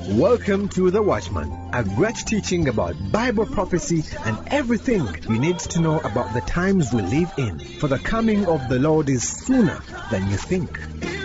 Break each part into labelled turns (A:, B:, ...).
A: Welcome to The Watchman, a great teaching about Bible prophecy and everything you need to know about the times we live in. For the coming of the Lord is sooner than you think.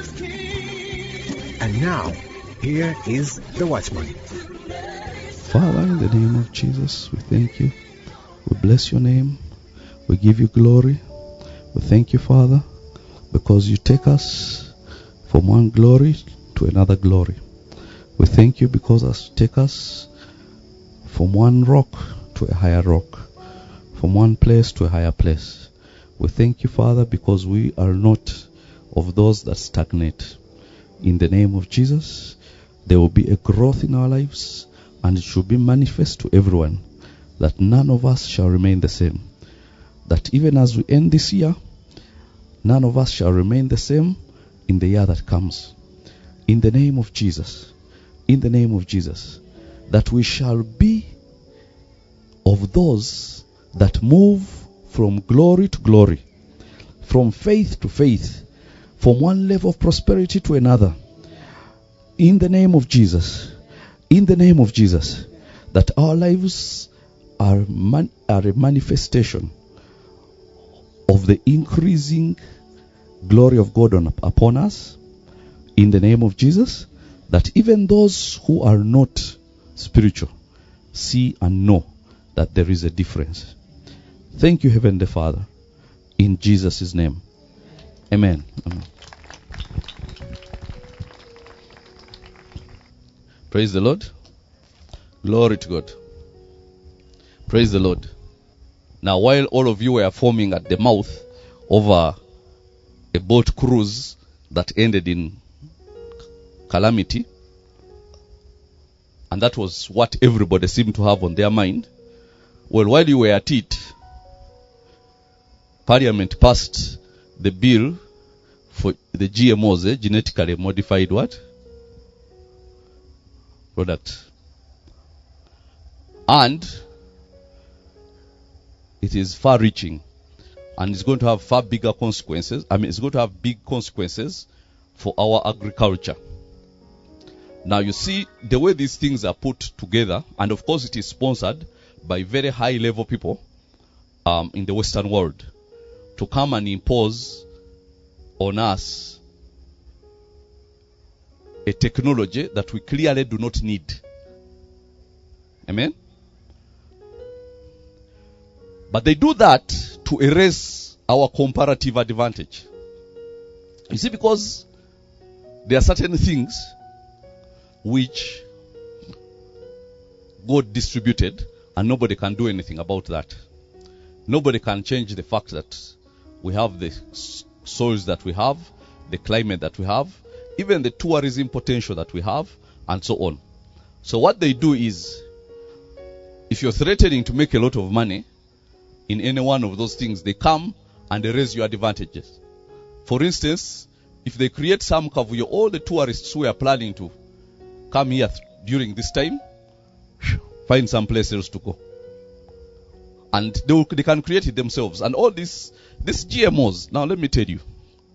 A: And now, here is The Watchman.
B: Father, in the name of Jesus, we thank you. We bless your name. We give you glory. We thank you, Father, because you take us from one glory to another glory. We thank you because you take us from one rock to a higher rock, from one place to a higher place. We thank you, Father, because we are not of those that stagnate. In the name of Jesus, there will be a growth in our lives, and it should be manifest to everyone that none of us shall remain the same. That even as we end this year, none of us shall remain the same in the year that comes. In the name of Jesus. In the name of Jesus, that we shall be of those that move from glory to glory, from faith to faith, from one level of prosperity to another. In the name of Jesus, in the name of Jesus, that our lives are a manifestation of the increasing glory of God upon us. In the name of Jesus, that even those who are not spiritual see and know that there is a difference. Thank you, Heavenly Father, in Jesus' name. Amen. Amen. Praise the Lord. Glory to God. Praise the Lord. Now, while all of you were foaming at the mouth over a boat cruise that ended in calamity, and that was what everybody seemed to have on their mind. Well, while you were at it, Parliament passed the bill for the GMOs, genetically modified what? Product. And it is far-reaching, and it's going to have far bigger consequences. It's going to have big consequences for our agriculture. Now you see the way these things are put together, and of course it is sponsored by very high level people in the Western world to come and impose on us a technology that we clearly do not need. Amen? But they do that to erase our comparative advantage. You see, because there are certain things which God distributed, and nobody can do anything about that. Nobody can change the fact that we have the soils that we have, the climate that we have, even the tourism potential that we have, and so on. So what they do is, if you're threatening to make a lot of money in any one of those things, they come and erase your advantages. For instance, if they create some kavuyo, all the tourists who are planning to come here during this time, find some place else to go. And they can create it themselves. And all these GMOs, now let me tell you,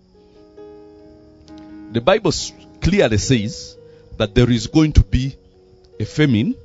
B: the Bible clearly says that there is going to be a famine.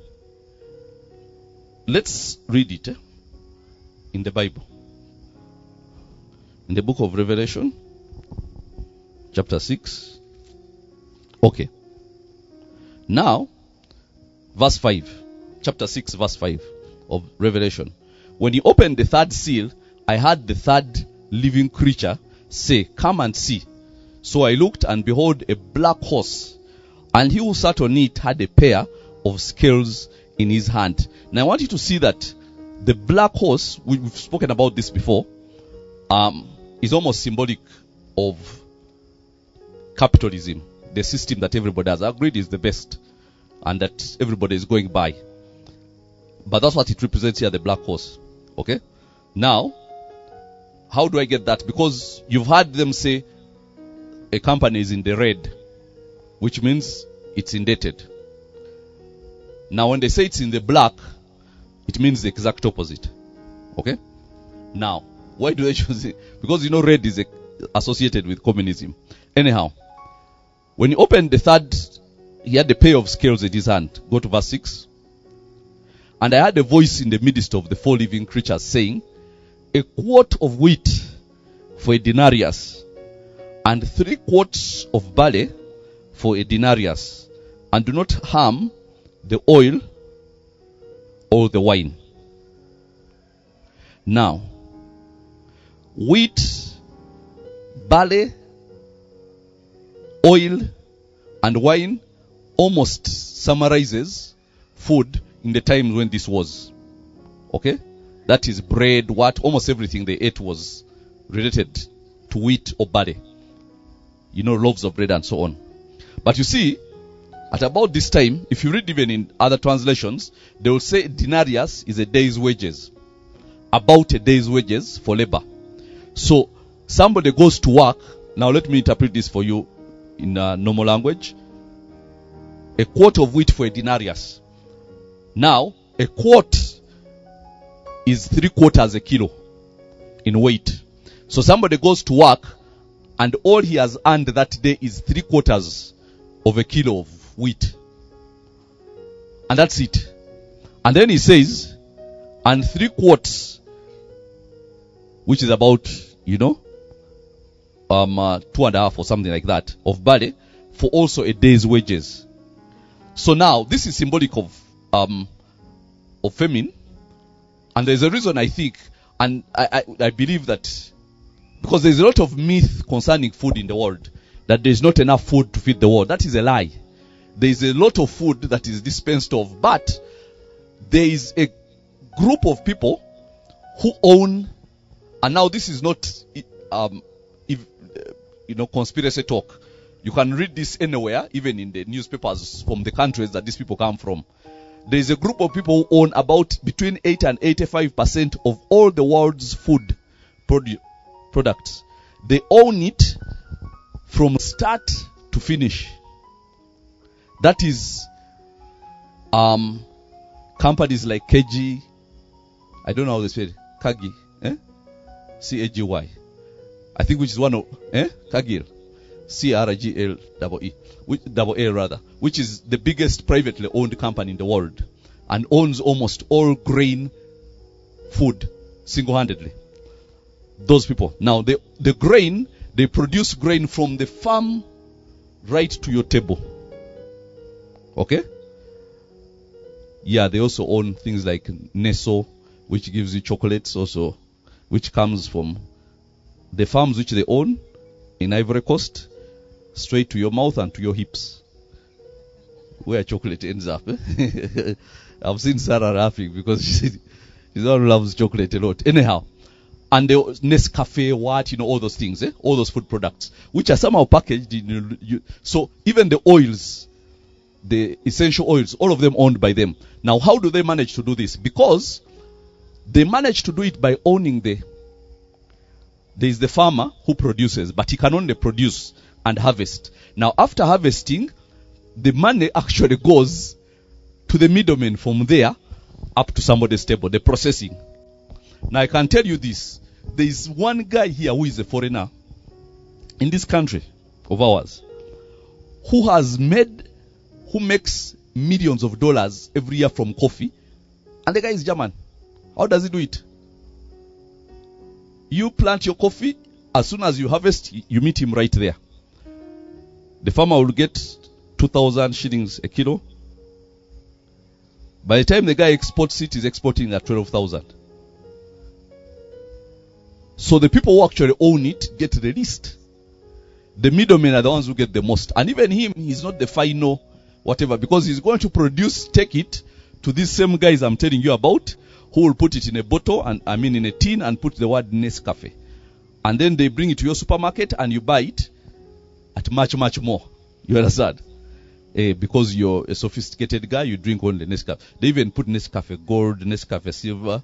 B: Let's read it in the Bible. In the book of Revelation, chapter 6. Okay. Now, verse 5. Chapter 6, verse 5 of Revelation. When he opened the third seal, I heard the third living creature say, "Come and see." So I looked, and behold, a black horse, and he who sat on it had a pair of scales in his hand. Now I want you to see that the black horse, we've spoken about this before, is almost symbolic of capitalism, the system that everybody has agreed is the best and that everybody is going by. But that's what it represents here, the black horse. Okay? Now, how do I get that? Because you've heard them say a company is in the red, which means it's indebted. Now, when they say it's in the black, it means the exact opposite. Okay? Now, why do they choose it? Because red is associated with communism. Anyhow, when you open the third he had a pair of scales in his hand. Go to verse 6. And I heard a voice in the midst of the four living creatures saying, a quart of wheat for a denarius, and 3 quarts of barley for a denarius, and do not harm the oil or the wine. Now, wheat, barley, oil, and wine almost summarizes food in the times when this was. Okay? That is bread, almost everything they ate was related to wheat or barley. You know, loaves of bread and so on. But you see, at about this time, if you read even in other translations, they will say denarius is a day's wages. About a day's wages for labor. So, somebody goes to work. Now let me interpret this for you in normal language. A quart of wheat for a denarius. Now, a quart is 3 quarters a kilo in weight. So somebody goes to work and all he has earned that day is 3 quarters of a kilo of wheat. And that's it. And then he says, and 3 quarts, which is about, 2.5 or something like that, of barley, for also a day's wages. So now, this is symbolic of famine. And there's a reason I think, and I believe that, because there's a lot of myth concerning food in the world, that there's not enough food to feed the world. That is a lie. There is a lot of food that is dispensed of, but there is a group of people who own, and now this is not, conspiracy talk. You can read this anywhere, even in the newspapers from the countries that these people come from. There is a group of people who own about between 8 and 85% of all the world's food products. They own it from start to finish. That is companies like KG, I don't know how they say it, Kagi, C-A-G-Y, I think, which is one of, Kagil, C-R-I-G-L-E-E, which is the biggest privately owned company in the world and owns almost all grain food single-handedly. Those people. Now, the grain, they produce grain from the farm right to your table. Okay? Yeah, they also own things like Nestle, which gives you chocolates also, which comes from the farms which they own in Ivory Coast, straight to your mouth and to your hips, where chocolate ends up. I've seen Sarah laughing because she's the one who loves chocolate a lot. Anyhow, and the Nescafe, all those things, all those food products, which are somehow packaged in. So even the oils, the essential oils, all of them owned by them. Now, how do they manage to do this? Because they manage to do it by owning there is the farmer who produces, but he can only produce and harvest. Now, after harvesting, the money actually goes to the middleman from there up to somebody's table, the processing. Now, I can tell you this. There is one guy here who is a foreigner in this country of ours who makes millions of dollars every year from coffee. And the guy is German. How does he do it? You plant your coffee, as soon as you harvest, you meet him right there. The farmer will get 2,000 shillings a kilo. By the time the guy exports it, he's exporting at 12,000. So the people who actually own it get the least. The middlemen are the ones who get the most. And even him, he's not the final whatever, because he's going to take it to these same guys I'm telling you about, who will put it in a bottle, in a tin, and put the word Nescafe. And then they bring it to your supermarket and you buy it at much, much more. You understand? Because you're a sophisticated guy, you drink only Nescafe. They even put Nescafe Gold, Nescafe Silver,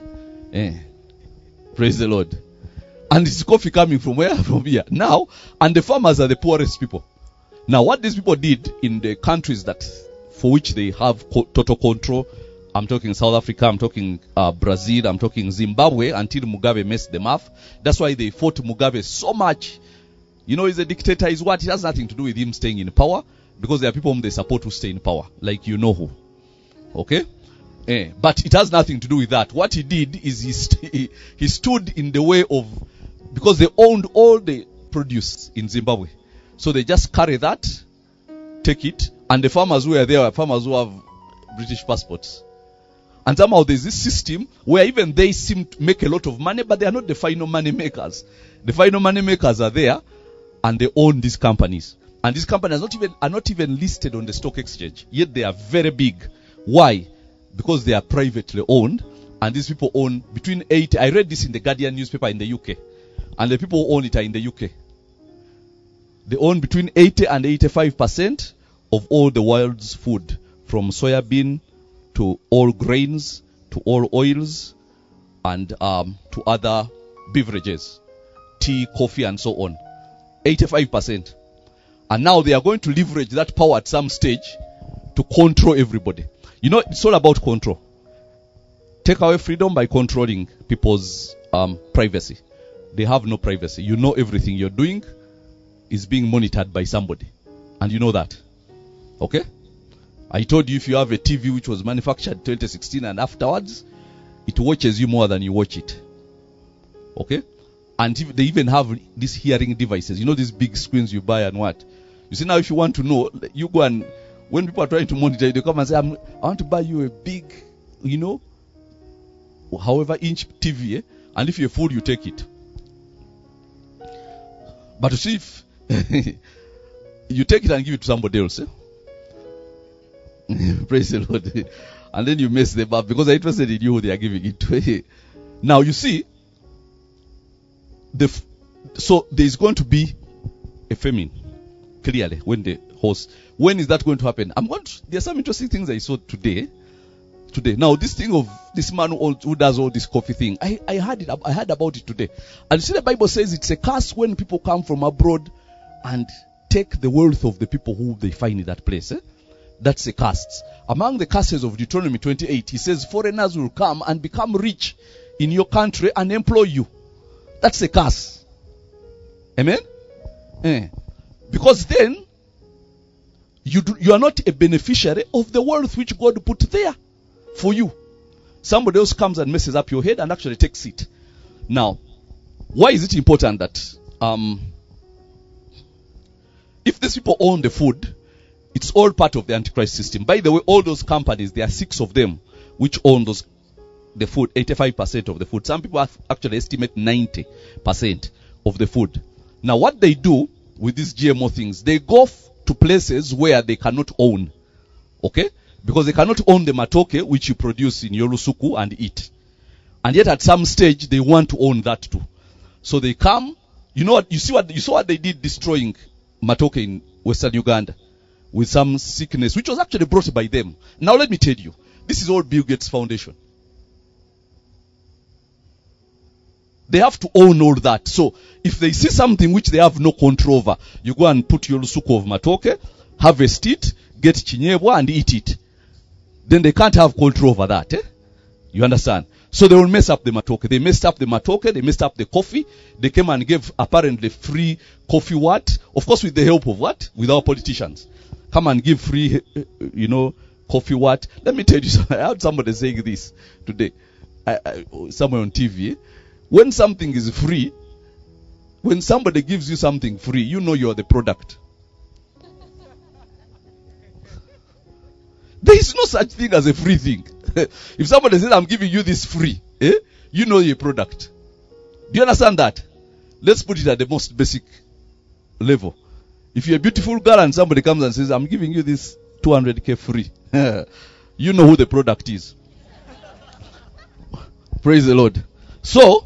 B: Praise the Lord. And it's coffee coming from where? From here. Now, and the farmers are the poorest people. Now, what these people did in the countries for which they have total control, I'm talking South Africa, I'm talking Brazil, I'm talking Zimbabwe, until Mugabe messed them up. That's why they fought Mugabe so much. He's a dictator. It has nothing to do with him staying in power. Because there are people whom they support who stay in power, like you know who. Okay? But it has nothing to do with that. What he did is he stood in the way of, because they owned all the produce in Zimbabwe. So they just carry that, take it, and the farmers who are there are farmers who have British passports. And somehow there's this system where even they seem to make a lot of money, but they are not the final money makers. The final money makers are there, and they own these companies. And these companies are not even listed on the stock exchange, yet they are very big. Why? Because they are privately owned, and these people own between 80. I read this in the Guardian newspaper in the UK, and the people who own it are in the UK. They own between 80 and 85% of all the world's food, from soybean to all grains to all oils and to other beverages, tea, coffee, and so on. 85%. And now they are going to leverage that power at some stage to control everybody. You know, it's all about control. Take away freedom by controlling people's privacy. They have no privacy. You know everything you're doing is being monitored by somebody. And you know that. Okay? I told you if you have a TV which was manufactured 2016 and afterwards, it watches you more than you watch it. Okay? And they even have these hearing devices. You know these big screens you buy and what? You see now if you want to know, you go and, when people are trying to monitor you, they come and say, I want to buy you a big, however inch TV, and if you're full, you take it. But you see if you take it and give it to somebody else, praise the Lord. And then you mess them up because they're interested in you who they are giving it to. Now you see, so there's going to be a famine, clearly, when is that going to happen? There's some interesting things I saw today. Now this thing of this man who does all this coffee thing, I heard about it today. And you see the Bible says it's a curse when people come from abroad and take the wealth of the people who they find in that place. That's a curse. Among the curses of Deuteronomy 28, he says foreigners will come and become rich in your country and employ you. That's a curse. Amen? Because then you are not a beneficiary of the wealth which God put there for you. Somebody else comes and messes up your head and actually takes it. Now, why is it important that if these people own the food, it's all part of the Antichrist system. By the way, all those companies, there are 6 of them which own the food, 85% of the food. Some people actually estimate 90% of the food. Now, what they do with these GMO things, they go to places where they cannot own. Okay? Because they cannot own the matoke which you produce in Yorusuku and eat. And yet at some stage they want to own that too. So they come, you saw what they did destroying matoke in Western Uganda with some sickness which was actually brought by them. Now let me tell you, this is all Bill Gates Foundation. They have to own all that. So if they see something which they have no control over, you go and put your lusuko of matoke, harvest it, get chinyebwa and eat it. Then they can't have control over that. You understand? So they will mess up the matoke. They messed up the matoke, they messed up the coffee. They came and gave apparently free coffee what? Of course with the help of what? With our politicians. Come and give free, coffee what? Let me tell you something. I heard somebody saying this today. Somewhere on TV. When something is free, when somebody gives you something free, you know you are the product. There is no such thing as a free thing. If somebody says, I'm giving you this free, you know you're a product. Do you understand that? Let's put it at the most basic level. If you're a beautiful girl and somebody comes and says, I'm giving you this 200k free, you know who the product is. Praise the Lord. So,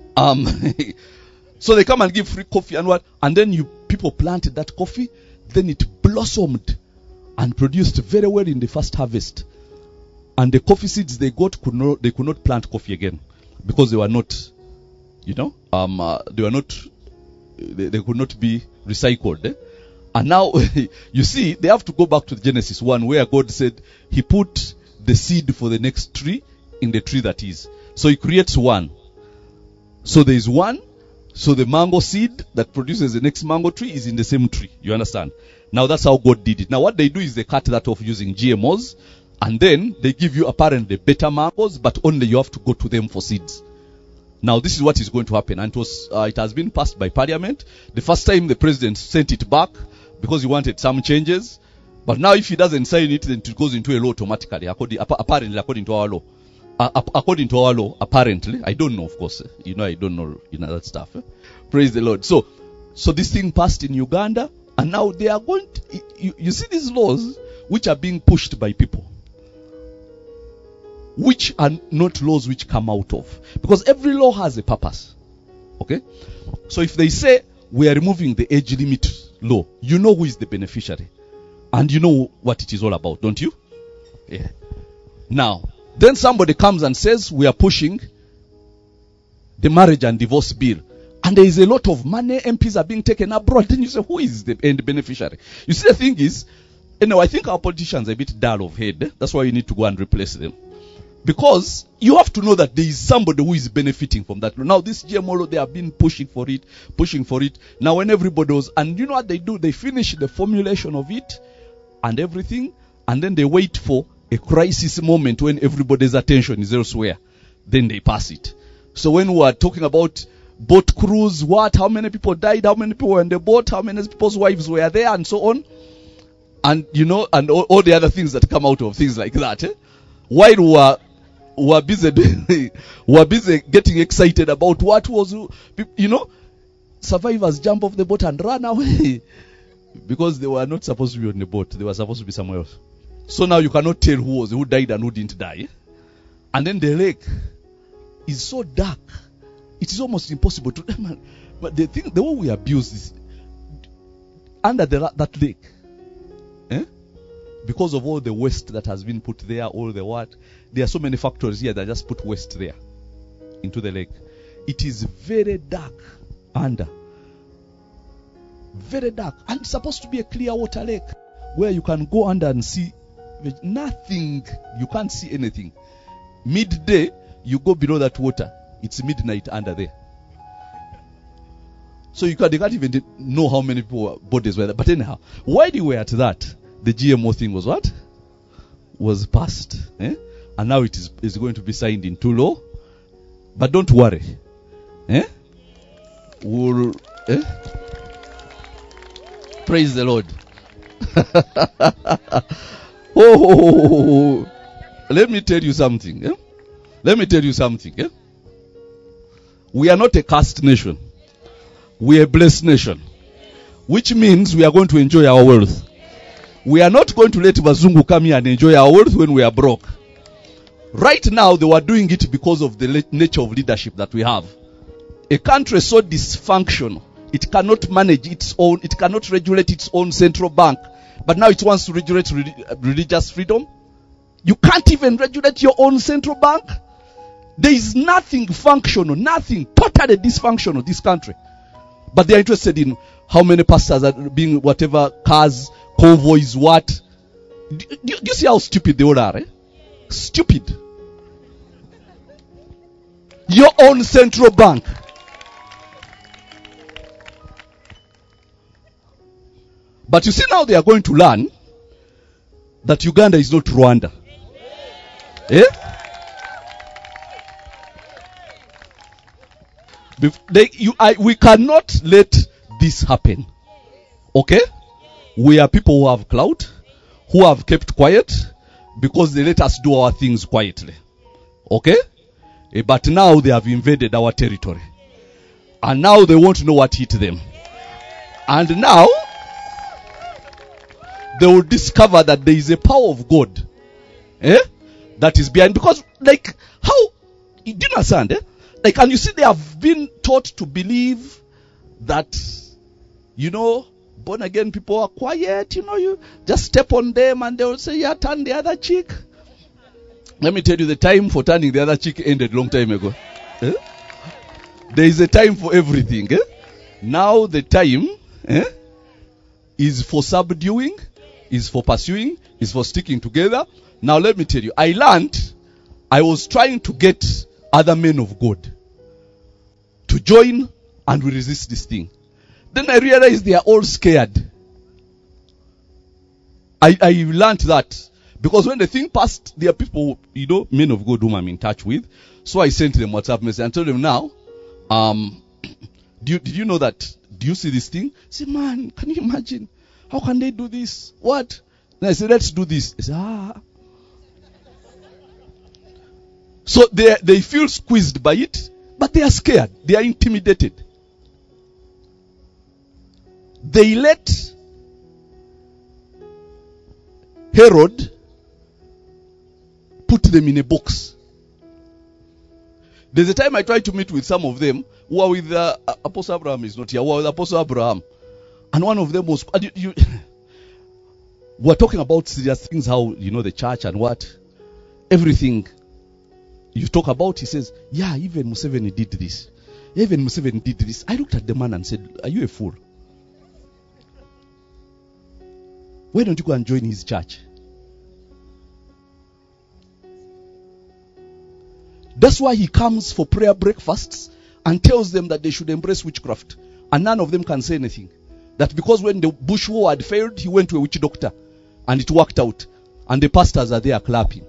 B: so they come and give free coffee and what? And then people planted that coffee, then it blossomed and produced very well in the first harvest. And the coffee seeds they got they could not plant coffee again because they were not, they could not be recycled. And now, you see, they have to go back to Genesis 1 where God said he put the seed for the next tree in the tree that is. So he creates one. So there is one. So the mango seed that produces the next mango tree is in the same tree. You understand? Now that's how God did it. Now what they do is they cut that off using GMOs, and then they give you apparently better mangoes, but only you have to go to them for seeds. Now this is what is going to happen, and it has been passed by Parliament. The first time the president sent it back because he wanted some changes, but now if he doesn't sign it, then it goes into a law automatically, apparently according to our law. According to our law, apparently, I don't know, of course. I don't know, that stuff. Praise the Lord. So this thing passed in Uganda, and now they are going to, you see these laws which are being pushed by people, which are not laws which come out of, because every law has a purpose. Okay? So if they say we are removing the age limit law, you know who is the beneficiary, and you know what it is all about, don't you? Yeah. Now, then somebody comes and says we are pushing the marriage and divorce bill, and there is a lot of money, MPs are being taken abroad. Then you say, who is the end beneficiary? You see, the thing is, I think our politicians are a bit dull of head. That's why you need to go and replace them. Because you have to know that there is somebody who is benefiting from that. Now this GMO law, they have been pushing for it. Now when everybody was, and you know what they do? They finish the formulation of it and everything, and then they wait for a crisis moment when everybody's attention is elsewhere. Then they pass it. So when we are talking about boat cruise, how many people died, how many people were on the boat, how many people's wives were there, and so on. And and all the other things that come out of things like that. While we are busy getting excited about what was, survivors jump off the boat and run away. Because they were not supposed to be on the boat. They were supposed to be somewhere else. So now you cannot tell who died and who didn't die. And then the lake is so dark. It is almost impossible to. But the way we abuse is under that lake. Because of all the waste that has been put there, all the what. There are so many factories here that just put waste there into the lake. It is very dark under. Very dark. And it's supposed to be a clear water lake where you can go under and see nothing. You can't see anything. Midday, you go below that water. It's midnight under there. So they can't even know how many bodies were there. But anyhow, while you were at that, the GMO thing was what? Was passed. And now it is going to be signed into law. But don't worry. Praise the Lord. Let me tell you something. Let me tell you something. We are not a caste nation. We are a blessed nation. Which means we are going to enjoy our wealth. We are not going to let Bazungu come here and enjoy our wealth when we are broke. Right now, they were doing it because of the nature of leadership that we have. A country so dysfunctional, it cannot manage its own, it cannot regulate its own central bank. But now it wants to regulate religious freedom. You can't even regulate your own central bank. There is nothing functional, nothing, totally dysfunctional, this country. But they are interested in how many pastors are being whatever cars, convoys, what. Do you see how stupid they all are? Stupid. Your own central bank. But you see now they are going to learn that Uganda is not Rwanda. We cannot let this happen. Okay? We are people who have clout, who have kept quiet, because they let us do our things quietly. Okay? But now they have invaded our territory. And now they want to know what hit them. And now they will discover that there is a power of God that is behind. Because how, do you understand? And you see they have been taught to believe that, born again people are quiet, you just step on them and they will say, yeah, turn the other cheek. Let me tell you, the time for turning the other cheek ended long time ago. There is a time for everything. Now the time is for subduing, is for pursuing, is for sticking together. Now let me tell you, I was trying to get other men of God to join and we resist this thing. Then I realized they are all scared. I learned that. Because when the thing passed, there are people, men of God whom I'm in touch with. So I sent them WhatsApp message and told them now, did you know that? Do you see this thing? I said, man, can you imagine? How can they do this? What? And I said, let's do this. I said, So they feel squeezed by it, but they are scared. They are intimidated. They let Herod put them in a box. There's a time I tried to meet with some of them who are with Apostle Abraham is not here. Who are with Apostle Abraham, and one of them was we're talking about serious things, how the church and what everything you talk about. He says, yeah, even Museveni did this. Even Museveni did this. I looked at the man and said, are you a fool? Why don't you go and join his church? That's why he comes for prayer breakfasts and tells them that they should embrace witchcraft. And none of them can say anything. That because when the Bush war had failed, he went to a witch doctor and it worked out. And the pastors are there clapping.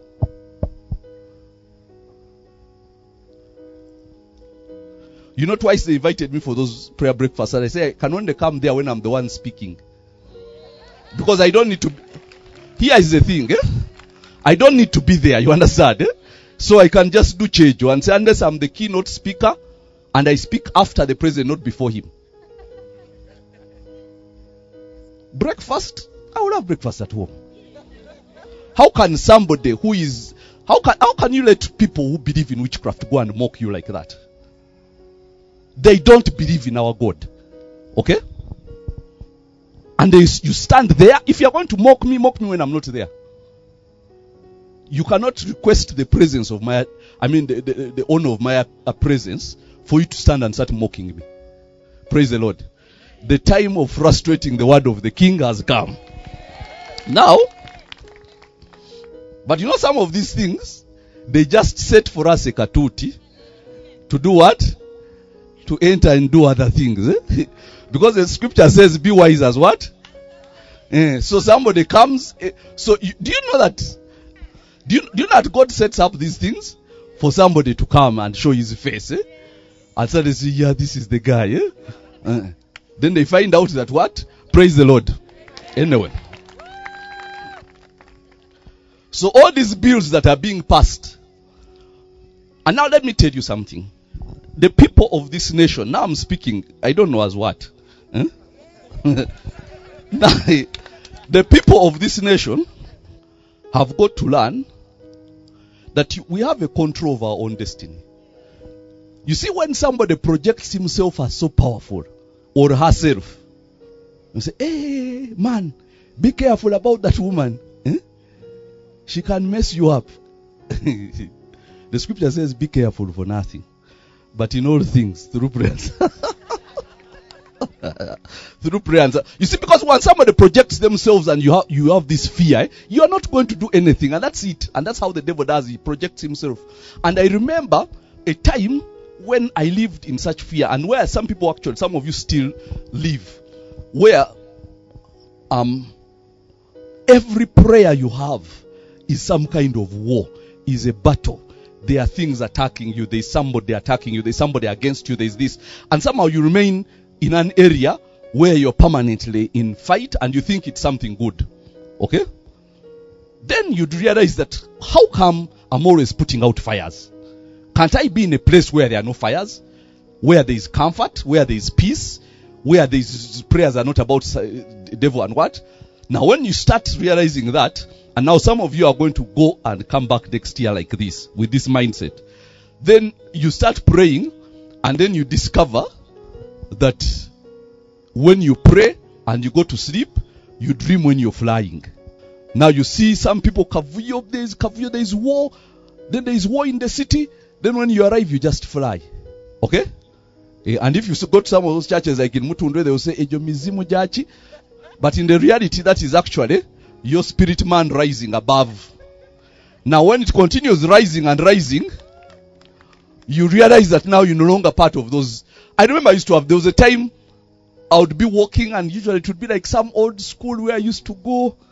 B: Twice they invited me for those prayer breakfasts. And I say, I can only come there when I'm the one speaking. Because I don't need to. Here is the thing. I don't need to be there. You understand? So I can just do change and say, unless I'm the keynote speaker and I speak after the president, not before him. Breakfast, I will have breakfast at home. How can somebody who is, how can you let people who believe in witchcraft go and mock you like that? They don't believe in our God. Okay? And you stand there. If you're going to mock me when I'm not there. You cannot request the presence of the honor of my presence for you to stand and start mocking me. Praise the Lord. The time of frustrating the word of the king has come. Now, but some of these things, they just set for us a katuti to do what? To enter and do other things. Because the scripture says, be wise as what? So somebody comes. Do you know that? Do you know that God sets up these things for somebody to come and show his face? And so they say, yeah, this is the guy. Then they find out that what? Praise the Lord. Anyway. So all these bills that are being passed. And now let me tell you something. The people of this nation, now I'm speaking, I don't know as what. Now, the people of this nation have got to learn that we have a control of our own destiny. You see, when somebody projects himself as so powerful, or herself, you say, hey, man, be careful about that woman. She can mess you up. The scripture says, be careful for nothing, but in all things, through prayers. Through prayers. You see, because when somebody projects themselves and you have this fear, you are not going to do anything, and that's it. And that's how the devil does. He projects himself. And I remember a time when I lived in such fear, and where some people actually, some of you still live, where every prayer you have is some kind of war, is a battle. There are things attacking you. There's somebody attacking you. There's somebody against you. There's this. And somehow you remain in an area where you're permanently in fight and you think it's something good. Okay? Then you'd realize that, how come I'm always putting out fires? Can't I be in a place where there are no fires? Where there is comfort? Where there is peace? Where these prayers are not about the devil and what? Now when you start realizing that, and now some of you are going to go and come back next year like this, with this mindset, then you start praying, and then you discover that when you pray and you go to sleep, you dream when you're flying. Now you see some people, Kavuyo, there is war, then there is war in the city, then when you arrive, you just fly. Okay? And if you go to some of those churches like in Mutundwe, they will say, Ejo mizimu jachi. But in the reality, that is actually your spirit man rising above. Now when it continues rising and rising, you realize that now you're no longer part of those. I remember there was a time I would be walking, and usually it would be like some old school where I used to go,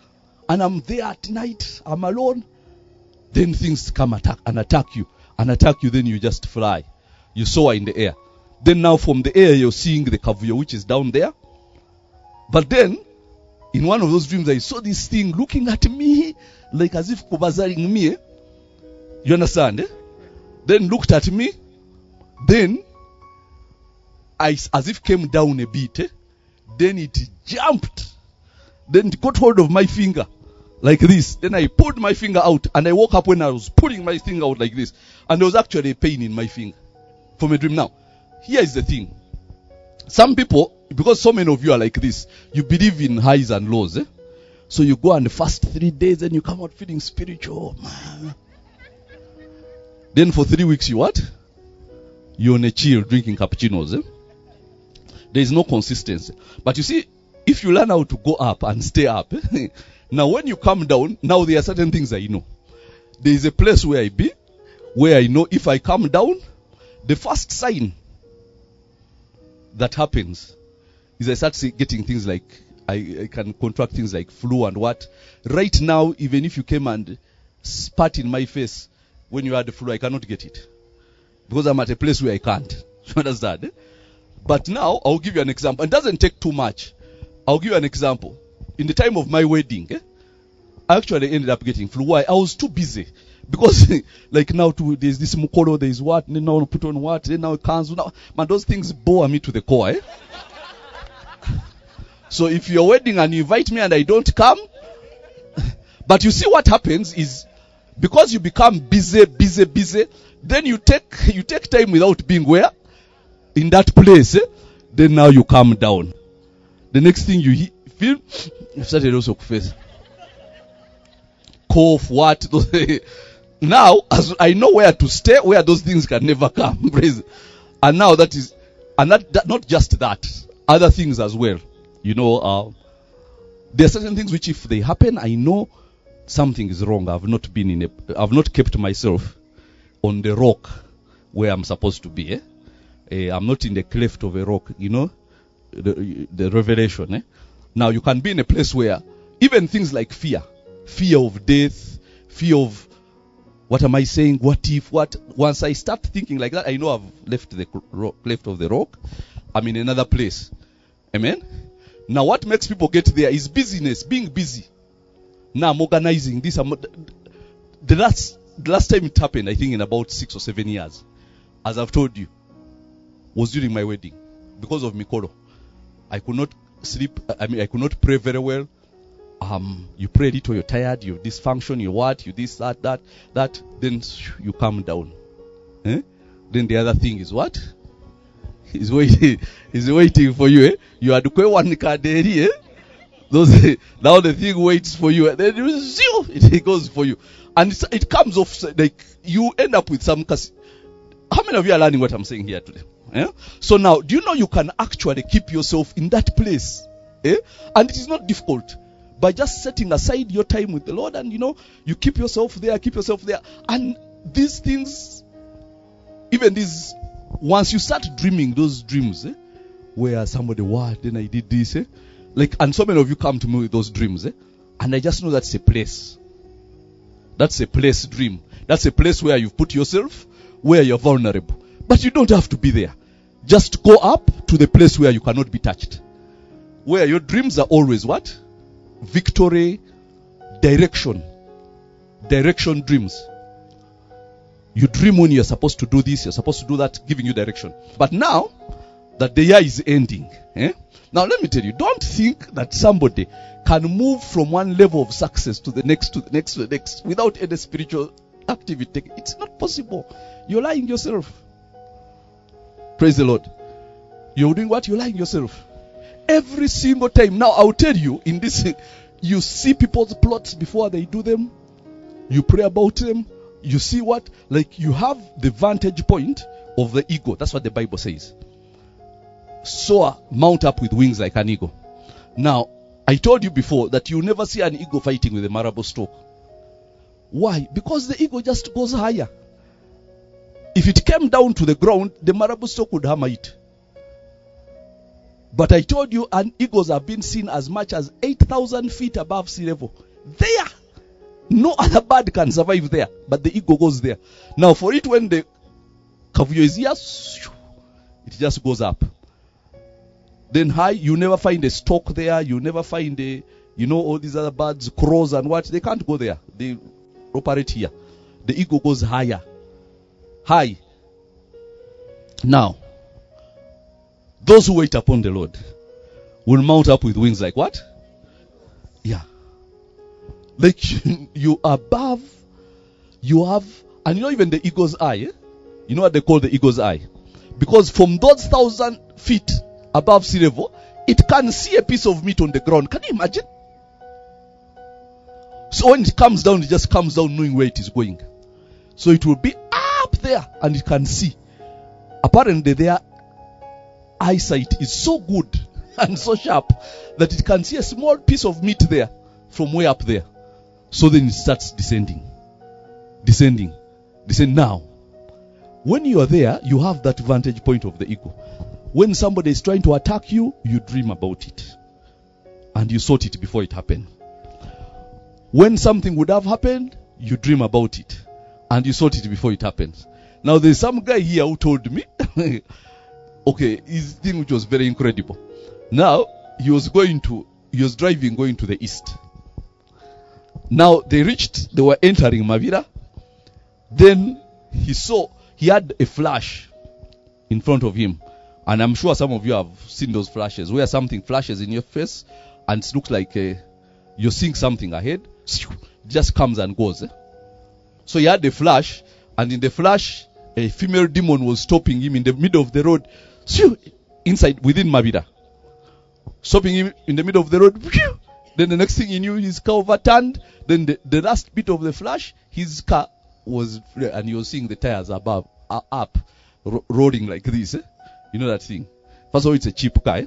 B: and I'm there at night, I'm alone, then things come attack you, then you just fly. You soar in the air. Then now from the air you're seeing the Kavuyo which is down there. But then, in one of those dreams I saw this thing looking at me, like as if kubazaring me. You understand? Then looked at me, then as if came down a bit, then it jumped, then it got hold of my finger like this. Then I pulled my finger out, and I woke up when I was pulling my finger out like this, and there was actually a pain in my finger from a dream. Now, here is the thing. Some people, because so many of you are like this, you believe in highs and lows. So you go and fast 3 days, and you come out feeling spiritual. Man. Then for 3 weeks you what? You're on a chill drinking cappuccinos. There is no consistency. But you see, if you learn how to go up and stay up, now when you come down, now there are certain things I know. There is a place where I be, where I know if I come down, the first sign that happens is I start getting things like, I can contract things like flu and what. Right now, even if you came and spat in my face when you had the flu, I cannot get it. Because I'm at a place where I can't. You understand? But now, I'll give you an example. It doesn't take too much. I'll give you an example. In the time of my wedding, I actually ended up getting flu. Why? I was too busy. Because, like now, there's this mukolo, there's what, then now put on what, then now cancel. Now, man, those things bore me to the core. So if you're wedding and you invite me and I don't come, but you see what happens is, because you become busy, then you take time without being where? In that place, then now you calm down. The next thing you feel, you started also to face. Cough, what? Now, as I know where to stay, where those things can never come. And now that not just that, other things as well. You know, there are certain things which if they happen, I know something is wrong. I've not kept myself on the rock where I'm supposed to be. I'm not in the cleft of a rock, you know, the revelation. Now you can be in a place where even things like fear of death, fear of what am I saying, what if, what. Once I start thinking like that, I know I've left the cleft of the rock. I'm in another place. Amen. Now what makes people get there is busyness, being busy. Now I'm organizing this. The last time it happened, I think in about 6 or 7 years, as I've told you, was during my wedding. Because of Mikoro, I could not sleep. I could not pray very well. You pray a little, you're tired, you dysfunction, you what, you this, that. Then you calm down. Then the other thing is what? Is waiting for you. You had to go one card there. Now the thing waits for you, and then it goes for you, and it comes off like you end up with some. How many of you are learning what I'm saying here today? So now, do you know you can actually keep yourself in that place? And it is not difficult. By just setting aside your time with the Lord, and you know, you keep yourself there. And these things, even these, once you start dreaming those dreams, where somebody, what, then I did this, like, and so many of you come to me with those dreams, and I just know that's a place. That's a place dream. That's a place where you've put yourself, where you're vulnerable. But you don't have to be there. Just go up to the place where you cannot be touched. Where your dreams are always what? Victory, direction dreams. You dream when you're supposed to do this, you're supposed to do that, giving you direction. But now that the year is ending, now let me tell you, don't think that somebody can move from one level of success to the next without any spiritual activity. It's not possible. You're lying yourself. Praise the Lord. You're doing what? You're lying yourself. Every single time. Now I'll tell you, in this, you see people's plots before they do them. You pray about them. You see what? Like you have the vantage point of the eagle. That's what the Bible says. Soar, mount up with wings like an eagle. Now, I told you before that you never see an eagle fighting with a marabou stork. Why? Because the eagle just goes higher. If it came down to the ground, the marabou stork would hammer it. But I told you, eagles have been seen as much as 8,000 feet above sea level. there. No other bird can survive there, but the eagle goes there. Now for it, when the kavuyo is here, it just goes up. Then high, you never find a stork there. You never find all these other birds, crows and what. They can't go there. They operate here. The eagle goes higher. High. Now, those who wait upon the Lord will mount up with wings like what? Yeah. Like you above, you have, and even the eagle's eye. You know what they call the eagle's eye? Because from those 1,000 feet above sea level, it can see a piece of meat on the ground. Can you imagine? So when it comes down, it just comes down knowing where it is going. So it will be up there and it can see. Apparently their eyesight is so good and so sharp that it can see a small piece of meat there from way up there. So then it starts descending. Descend. Now, when you are there, you have that vantage point of the eagle. When somebody is trying to attack you, you dream about it. And you sort it before it happened. When something would have happened, you dream about it. And you sort it before it happens. Now there's some guy here who told me, okay, his thing which was very incredible. Now, he was driving going to the east. Now they were entering Mavira. Then he had a flash in front of him. And I'm sure some of you have seen those flashes, where something flashes in your face and it looks like you're seeing something ahead. Just comes and goes. So he had a flash, and in the flash, a female demon was stopping him in the middle of the road, inside, within Mavira. Stopping him in the middle of the road. Then the next thing he knew, his car overturned. Then the last bit of the flash, his car was, and he was seeing the tires up, rolling like this. You know that thing? First of all, it's a cheap car.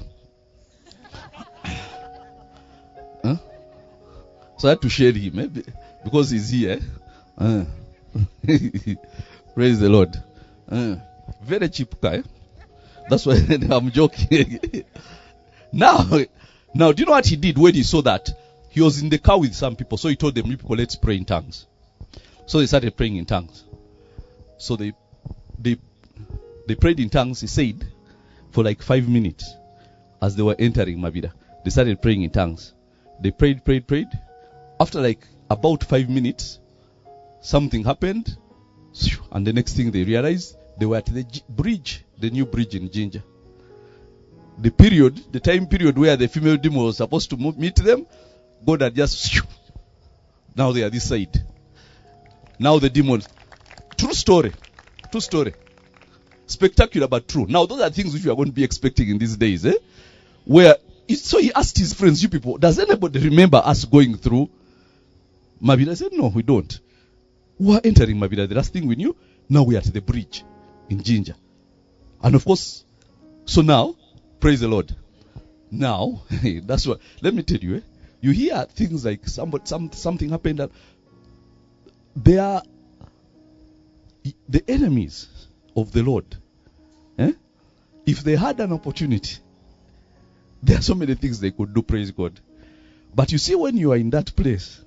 B: Huh? So I had to share him because he's here. Praise the Lord. Very cheap car. That's why I'm joking. Now, do you know what he did when he saw that? He was in the car with some people. So he told them, you people, let's pray in tongues. So they started praying in tongues. So they prayed in tongues, he said, for like 5 minutes as they were entering Mavira. They started praying in tongues. They prayed. After like about 5 minutes, something happened. And the next thing they realized, they were at the bridge, the new bridge in Ginger. The time period where the female demon was supposed to meet them, God had just, now they are this side. Now the demons, true story. Spectacular but true. Now those are things which we are going to be expecting in these days. So he asked his friends, you people, does anybody remember us going through Mavira? I said, no, we don't. We are entering Mavira. The last thing we knew, now we are at the bridge in Ginger. And of course, so now, praise the Lord. Now, that's what, let me tell you, you hear things like something happened that they are the enemies of the Lord. If they had an opportunity, there are so many things they could do, praise God. But you see, when you are in that place,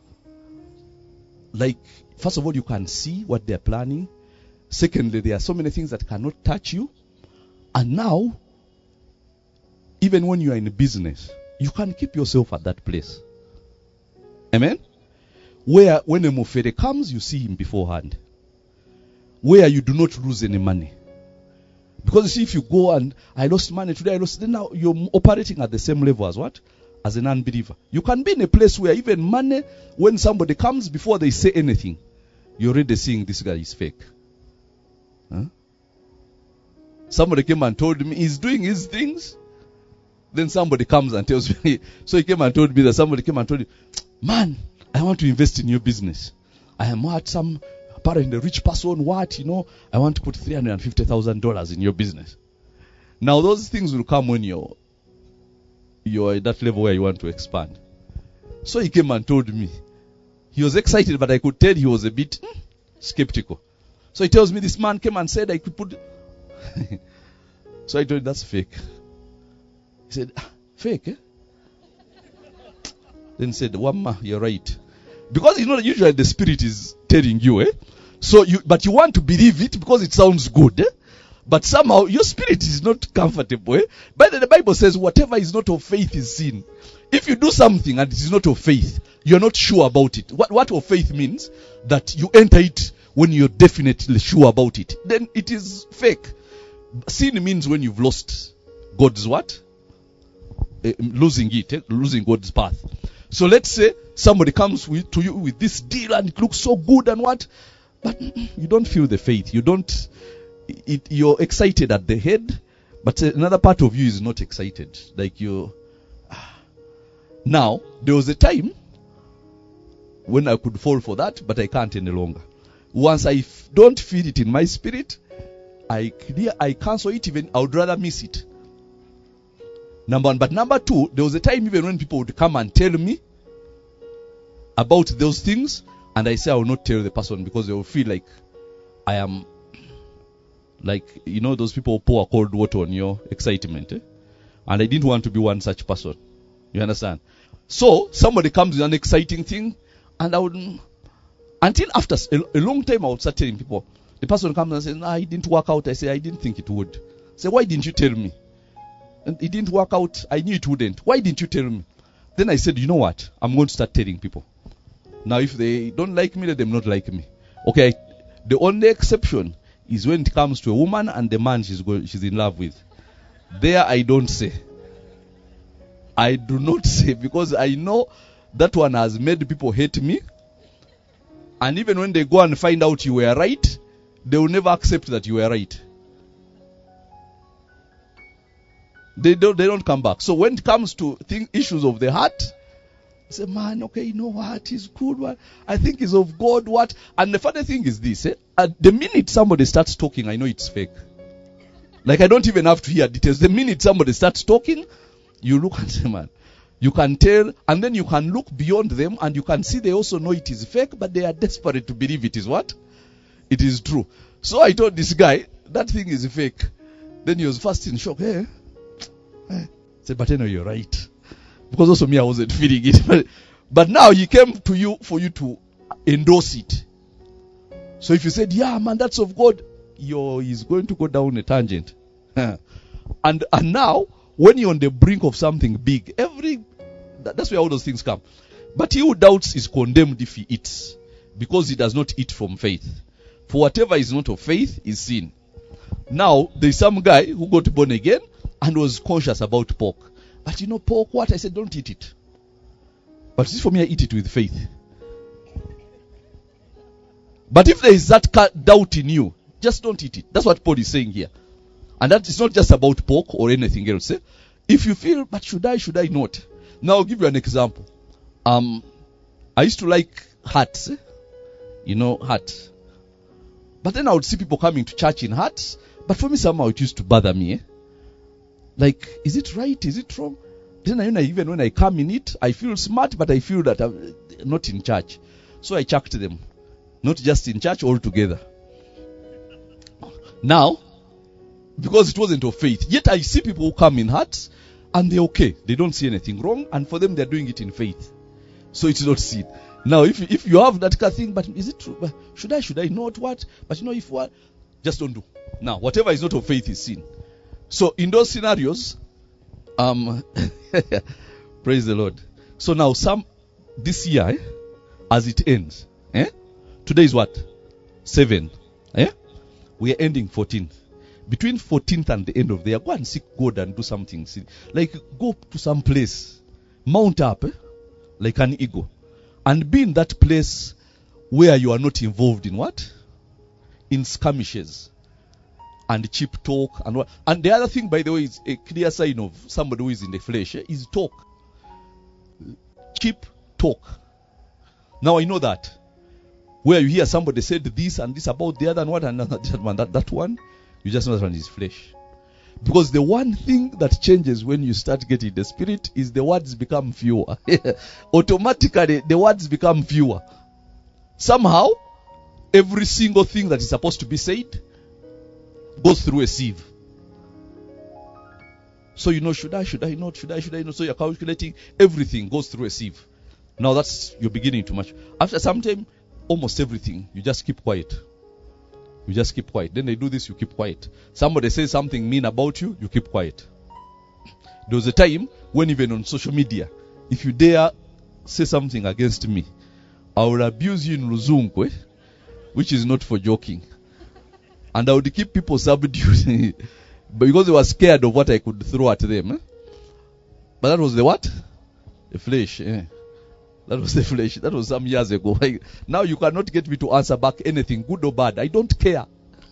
B: like, first of all, you can see what they're planning. Secondly, there are so many things that cannot touch you. And now, even when you are in a business, you can keep yourself at that place. Amen? Where when a mofere comes, you see him beforehand. Where you do not lose any money. Because you see, if you go and I lost money today, then now you're operating at the same level as what? As an unbeliever. You can be in a place where even money, when somebody comes, before they say anything, you're already seeing this guy is fake. Huh? Somebody came and told me he's doing his things. Then somebody comes and tells me. So he came and told me that somebody came and told him, man, I want to invest in your business. I am apparently a rich person, I want to put $350,000 in your business. Now those things will come when you're at that level where you want to expand. So he came and told me. He was excited, but I could tell he was a bit skeptical. So he tells me this man came and said I could put... So I told him, that's fake. He said, fake, Then said, Wamma, you're right. Because usually the spirit is telling you, So but you want to believe it because it sounds good, But somehow your spirit is not comfortable, But the Bible says whatever is not of faith is sin. If you do something and it is not of faith, you're not sure about it. What of faith means? That you enter it when you're definitely sure about it. Then it is fake. Sin means when you've lost God's what? Losing it, losing God's path. So let's say somebody comes to you with this deal and it looks so good and what? But you don't feel the faith. You're excited at the head, but another part of you is not excited. Like you. Now, there was a time when I could fall for that, but I can't any longer. Once I don't feel it in my spirit, I cancel it. Even I would rather miss it. Number one. But number two, there was a time even when people would come and tell me about those things, and I say I will not tell the person because they will feel like I am like, those people who pour cold water on your excitement. And I didn't want to be one such person. You understand? So somebody comes with an exciting thing, and I would, until after a long time, I would start telling people. The person comes and says, "No, it didn't work out." I say, "I didn't think it would." I say, "Why didn't you tell me?" And it didn't work out. I knew it wouldn't. Why didn't you tell me? Then I said, "You know what? I'm going to start telling people. Now, if they don't like me, let them not like me." Okay. The only exception is when it comes to a woman and the man she's in love with. There, I don't say. I do not say, because I know that one has made people hate me. And even when they go and find out you were right, they will never accept that you were right. They don't come back. So when it comes to issues of the heart, I say, man, okay, you know what? It's good. What? I think it's of God. What? And the funny thing is this. The minute somebody starts talking, I know it's fake. Like I don't even have to hear details. The minute somebody starts talking, you look and say, man, you can tell, and then you can look beyond them and you can see they also know it is fake, but they are desperate to believe it is what? It is true. So I told this guy, that thing is fake. Then he was first in shock. I said, but you're right. Because also me, I wasn't feeling it. But now he came to you for you to endorse it. So if you said, yeah, man, that's of God, he's going to go down a tangent. And now, when you're on the brink of something big, that's where all those things come. But he who doubts is condemned if he eats, because he does not eat from faith. For whatever is not of faith is sin. Now, there's some guy who got born again and was conscious about pork. But pork, what? I said, don't eat it. But see, for me, I eat it with faith. But if there is that doubt in you, just don't eat it. That's what Paul is saying here. And that is not just about pork or anything else. If you feel, but should I not? Now I'll give you an example. I used to like hats. Hats. But then I would see people coming to church in hats. But for me, somehow it used to bother me. Like, is it right? Is it wrong? Then even when I come in it, I feel smart, but I feel that I'm not in church. So I chucked them. Not just in church, altogether. Now, because it wasn't of faith, yet I see people who come in hats, and they're okay. They don't see anything wrong, and for them, they're doing it in faith. So it's not sin. Now, if you have that kind of thing, but is it true? But should I not what? But if what? Just don't do. Now, whatever is not of faith is sin. So in those scenarios, praise the Lord. So now this year, as it ends, today is what? 7th. We are ending 14th. Between 14th and the end of the year, go and seek God and do something. Like go to some place, mount up, like an eagle, and be in that place where you are not involved in what? In skirmishes and cheap talk and what. And the other thing, by the way, is a clear sign of somebody who is in the flesh, is talk. Cheap talk. Now I know that. Where you hear somebody said this and this about the other and what and that one, you just know that one is flesh. Because the one thing that changes when you start getting the spirit is the words become fewer. Automatically, the words become fewer. Somehow, every single thing that is supposed to be said goes through a sieve. So should I not? So you're calculating, everything goes through a sieve. Now you're beginning to match. After some time, almost everything, you just keep quiet. You just keep quiet. Then they do this, you keep quiet. Somebody says something mean about you, you keep quiet. There was a time when even on social media, if you dare say something against me, I will abuse you in Luzungwe, which is not for joking. And I would keep people subdued because they were scared of what I could throw at them. But that was the what? The flesh. That was the flesh. That was some years ago. Now you cannot get me to answer back anything, good or bad. I don't care.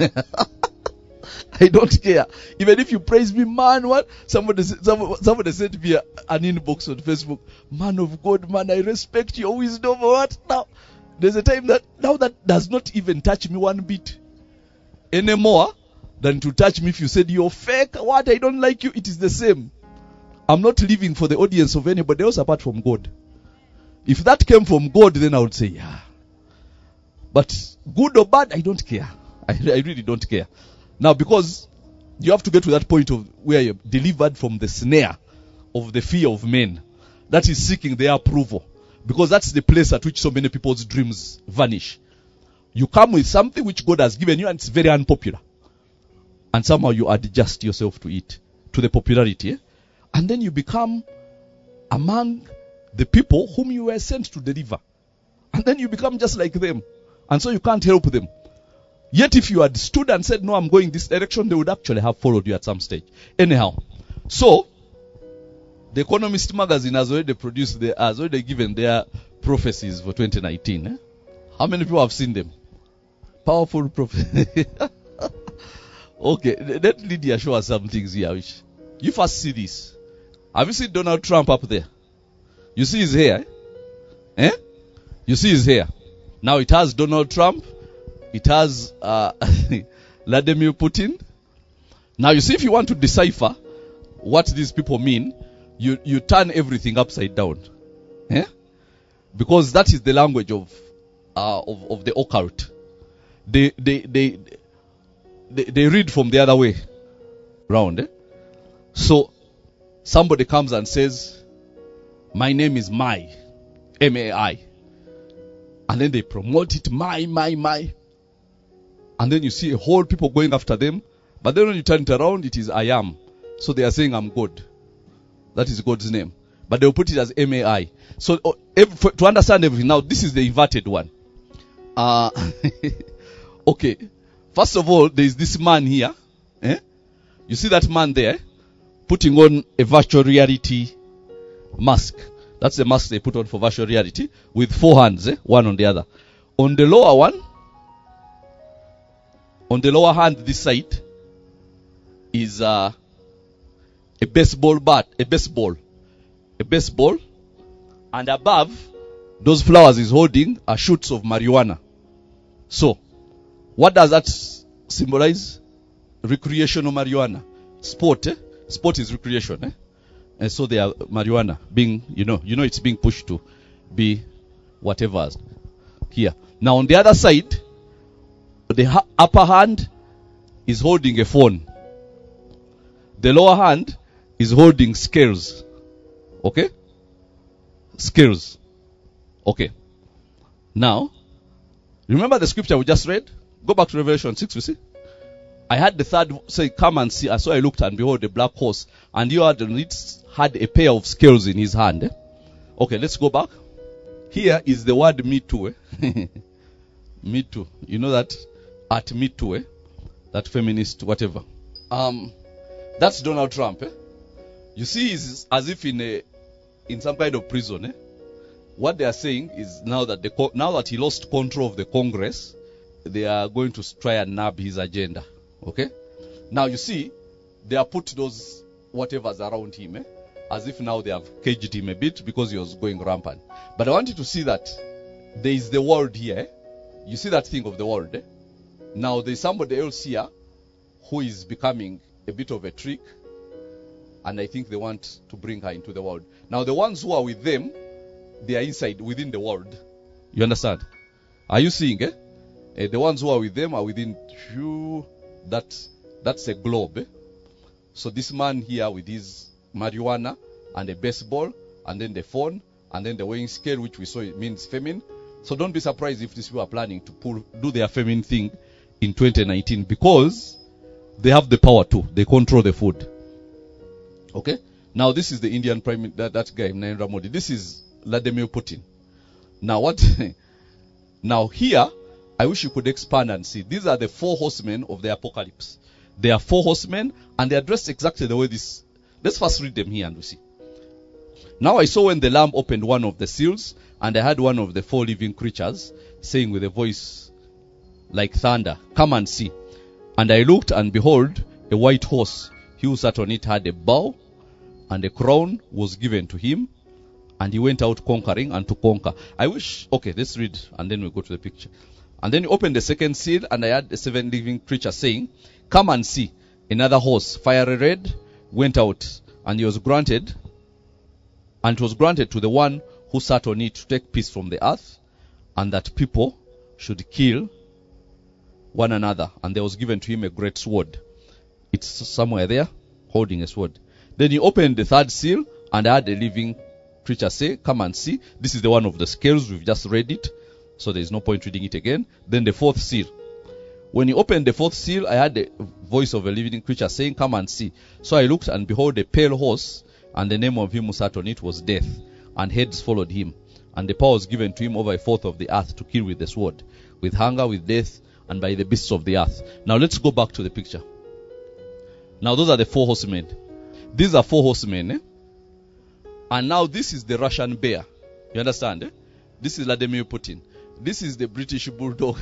B: I don't care. Even if you praise me, man, what? Somebody sent me an inbox on Facebook. Man of God, man, I respect your wisdom. What? Now, there's a time that does not even touch me one bit anymore than to touch me if you said you're fake. What? I don't like you. It is the same. I'm not living for the audience of anybody else apart from God. If that came from God, then I would say, yeah. But good or bad, I don't care. I really don't care. Now, because you have to get to that point of where you're delivered from the snare of the fear of men. That is seeking their approval. Because that's the place at which so many people's dreams vanish. You come with something which God has given you and it's very unpopular. And somehow you adjust yourself to it, to the popularity. And then you become among the people whom you were sent to deliver. And then you become just like them. And so you can't help them. Yet if you had stood and said, no, I'm going this direction, they would actually have followed you at some stage. Anyhow, so the Economist magazine has already given their prophecies for 2019. How many people have seen them? Powerful prophecies. Okay, let Lydia show us some things here. You first see this. Have you seen Donald Trump up there? You see his hair? You see his hair. Now it has Donald Trump. It has Vladimir Putin. Now you see, if you want to decipher what these people mean, you turn everything upside down. Because that is the language of the occult. They read from the other way round. So somebody comes and says, my name is Mai, M-A-I. And then they promote it, my. And then you see a whole people going after them. But then when you turn it around, it is I am. So they are saying I'm God. That is God's name. But they'll put it as M-A-I. So to understand everything, now this is the inverted one. Okay. First of all, there is this man here. You see that man there? Putting on a virtual reality mask. That's the mask they put on for virtual reality. With 4 hands, one on the other. On the lower hand, this side, is a baseball bat. A baseball. And above, those flowers is holding are shoots of marijuana. So, what does that symbolize? Recreational marijuana. Sport, Sport is recreation, And so they are marijuana being, it's being pushed to be whatever here. Now on the other side, the upper hand is holding a phone. The lower hand is holding scales. Okay? Scales. Okay. Now, remember the scripture we just read? Go back to Revelation 6, you see? I had the third say, come and see. So I looked and behold a black horse. And he had a pair of scales in his hand. Okay, let's go back. Here is the word me too. Me too. You know that at me too, that feminist whatever. That's Donald Trump. You see, he's as if in some kind of prison. What they are saying is now that he lost control of the Congress, they are going to try and nab his agenda. Okay? Now you see, they have put those whatevers around him, as if now they have caged him a bit because he was going rampant. But I want you to see that there is the world here. You see that thing of the world. Now there is somebody else here who is becoming a bit of a trick, and I think they want to bring her into the world. Now the ones who are with them, they are inside, within the world. You understand? Are you seeing, the ones who are with them are within that's a globe. So this man here with his marijuana and a baseball and then the phone and then the weighing scale, which we saw, it means famine. So don't be surprised if these people are planning to do their famine thing in 2019, because they have the power too. They control the food. Okay? Now this is the Indian Prime Minister, that guy, Narendra Modi. This is Vladimir Putin. Now what? Now here, I wish you could expand and see. These are the 4 horsemen of the apocalypse. They are 4 horsemen, and they are dressed exactly the way this. Let's first read them here and we see. Now I saw when the Lamb opened one of the seals, and I heard one of the 4 living creatures saying with a voice like thunder, "Come and see." And I looked, and behold, a white horse. He who sat on it had a bow, and a crown was given to him, and he went out conquering and to conquer. I wish, okay, let's read, and then we go to the picture. And then he opened the second seal, and I heard the 7 living creatures saying, "Come and see." Another horse, fiery red, went out, and it was granted to the one who sat on it to take peace from the earth, and that people should kill one another. And there was given to him a great sword. It's somewhere there, holding a sword. Then he opened the third seal, and I heard a living creature say, "Come and see." This is the one of the scales. We've just read it, so there is no point reading it again. Then the 4th seal. When he opened the 4th seal, I heard the voice of a living creature saying, "Come and see." So I looked, and behold, a pale horse, and the name of him who sat on it was Death, and heads followed him. And the power was given to him over 1/4 of the earth to kill with the sword, with hunger, with death, and by the beasts of the earth. Now let's go back to the picture. Now those are the 4 horsemen. These are 4 horsemen. And now this is the Russian bear. You understand? This is Vladimir Putin. This is the British bulldog.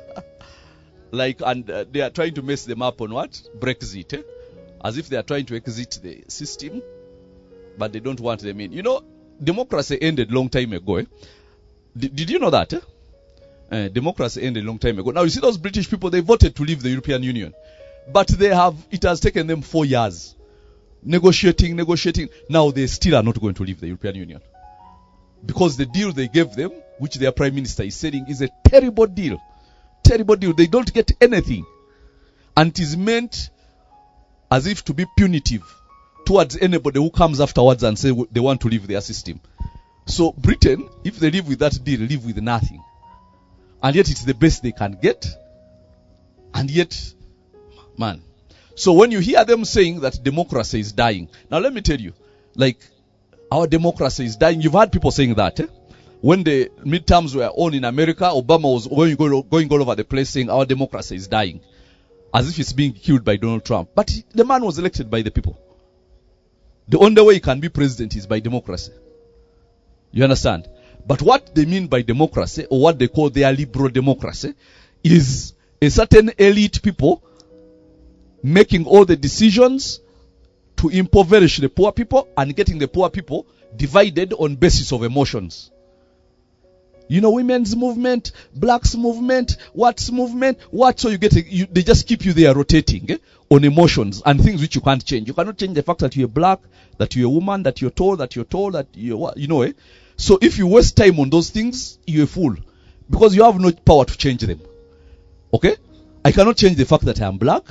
B: And they are trying to mess them up on what? Brexit. As if they are trying to exit the system, but they don't want them in. You know, democracy ended long time ago. Did you know that? Democracy ended long time ago. Now you see those British people, they voted to leave the European Union. But it has taken them 4 years. Negotiating. Now they still are not going to leave the European Union. Because the deal they gave them, which their Prime Minister is saying, is a terrible deal. Terrible deal. They don't get anything. And it is meant as if to be punitive towards anybody who comes afterwards and say they want to leave their system. So Britain, if they live with that deal, live with nothing. And yet it's the best they can get. And yet, man. So when you hear them saying that democracy is dying, now let me tell you, our democracy is dying. You've heard people saying that. When the midterms were on in America, Obama was going all over the place saying our democracy is dying, as if it's being killed by Donald Trump. But the man was elected by the people. The only way he can be president is by democracy. You understand? But what they mean by democracy, or what they call their liberal democracy, is a certain elite people making all the decisions to impoverish the poor people and getting the poor people divided on basis of emotions. You know, women's movement, blacks movement, what's movement, what? So they just keep you there rotating on emotions and things which you can't change. You cannot change the fact that you're black, that you're a woman, that you're tall, that you're So if you waste time on those things, you're a fool. Because you have no power to change them. Okay? I cannot change the fact that I am black.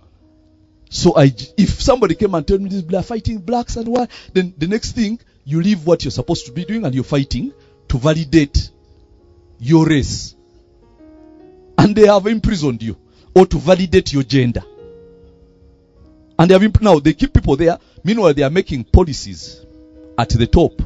B: So if somebody came and told me this, they are fighting blacks and what, then the next thing, you leave what you're supposed to be doing and you're fighting to validate your race. And they have imprisoned you, or to validate your gender. And now they keep people there. Meanwhile, they are making policies at the top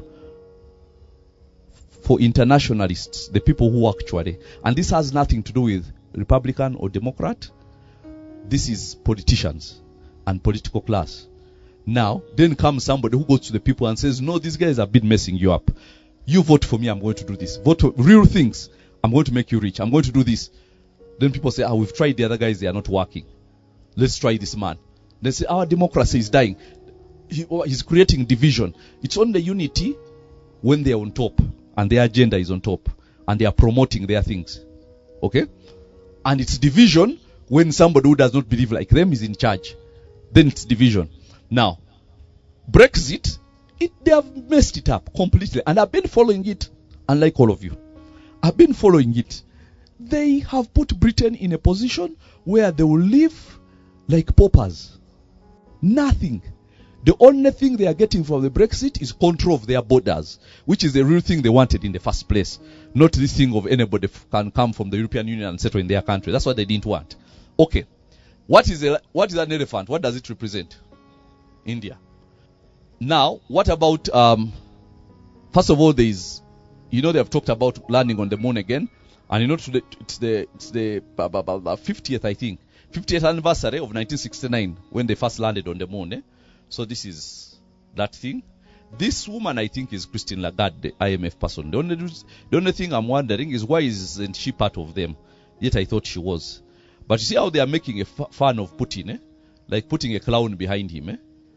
B: for internationalists, the people who actually. And this has nothing to do with Republican or Democrat. This is politicians and political class. Now, then comes somebody who goes to the people and says, no, these guys have been messing you up. You vote for me, I'm going to do this. Vote for real things. I'm going to make you rich. I'm going to do this. Then people say, we've tried the other guys, they are not working. Let's try this man. They say, our democracy is dying. He's creating division. It's only unity when they are on top and their agenda is on top and they are promoting their things. Okay? And it's division when somebody who does not believe like them is in charge. Then it's division. Now, Brexit, they have messed it up completely. And I've been following it, unlike all of you. I've been following it. They have put Britain in a position where they will live like paupers. Nothing. The only thing they are getting from the Brexit is control of their borders, which is the real thing they wanted in the first place. Not this thing of anybody can come from the European Union and settle in their country. That's what they didn't want. Okay. What is an elephant? What does it represent? India. Now, what about, first of all, they have talked about landing on the moon again. And today, it's the 50th, I think. 50th anniversary of 1969 when they first landed on the moon. Eh? So this is that thing. This woman, I think, is Christine Lagarde, the IMF person. The only thing I'm wondering is why isn't she part of them? Yet I thought she was. But you see how they are making a fun of Putin, eh? Like putting a clown behind him. Eh?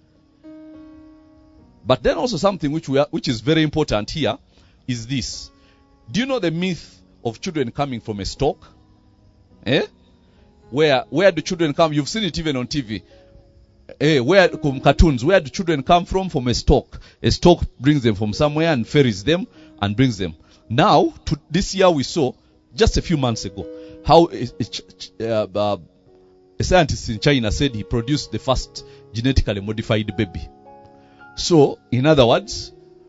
B: But then also something which is very important here is this. Do you know the myth of children coming from a stalk? Eh? Where do children come? You've seen it even on TV. Cartoons. Where do children come from? From a stalk. A stalk brings them from somewhere and ferries them and brings them. Now, this year we saw, just a few months ago, how a scientist in China said he produced the first genetically modified baby. So, in other words,